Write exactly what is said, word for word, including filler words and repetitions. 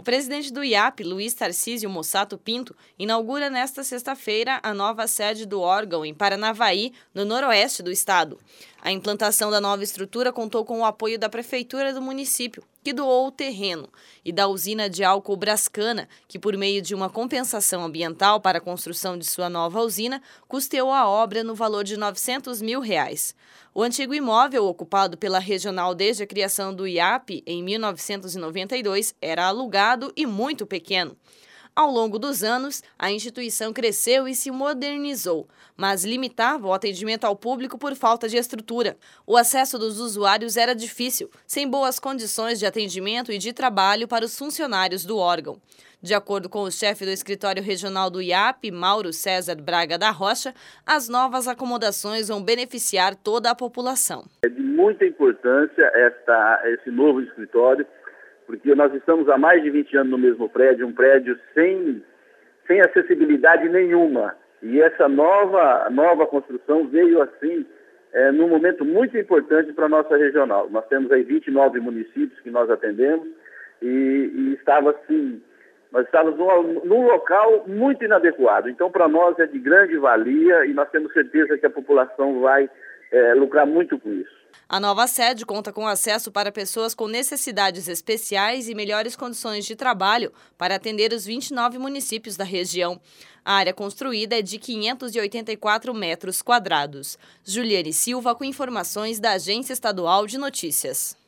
presidente do I A P, Luiz Tarcísio Mossato Pinto, inaugura nesta sexta-feira a nova sede do órgão em Paranavaí, no noroeste do estado. A implantação da nova estrutura contou com o apoio da prefeitura do município, que doou o terreno, e da usina de álcool Brascana, que, por meio de uma compensação ambiental para a construção de sua nova usina, custeou a obra no valor de novecentos mil reais. O antigo imóvel, ocupado pela regional desde a criação do I A P em mil novecentos e noventa e dois, era alugado e muito pequeno. Ao longo dos anos, a instituição cresceu e se modernizou, mas limitava o atendimento ao público por falta de estrutura. O acesso dos usuários era difícil, sem boas condições de atendimento e de trabalho para os funcionários do órgão. De acordo com o chefe do escritório regional do I A P, Mauro César Braga da Rocha, as novas acomodações vão beneficiar toda a população. É de muita importância esta, esse novo escritório, porque nós estamos há mais de vinte anos no mesmo prédio, um prédio sem, sem acessibilidade nenhuma. E essa nova, nova construção veio assim, é, num momento muito importante para a nossa regional. Nós temos aí vinte e nove municípios que nós atendemos e, e estava assim, nós estávamos num, num local muito inadequado. Então, para nós é de grande valia e nós temos certeza que a população vai é, lucrar muito com isso. A nova sede conta com acesso para pessoas com necessidades especiais e melhores condições de trabalho para atender os vinte e nove municípios da região. A área construída é de quinhentos e oitenta e quatro metros quadrados. Juliane Silva com informações da Agência Estadual de Notícias.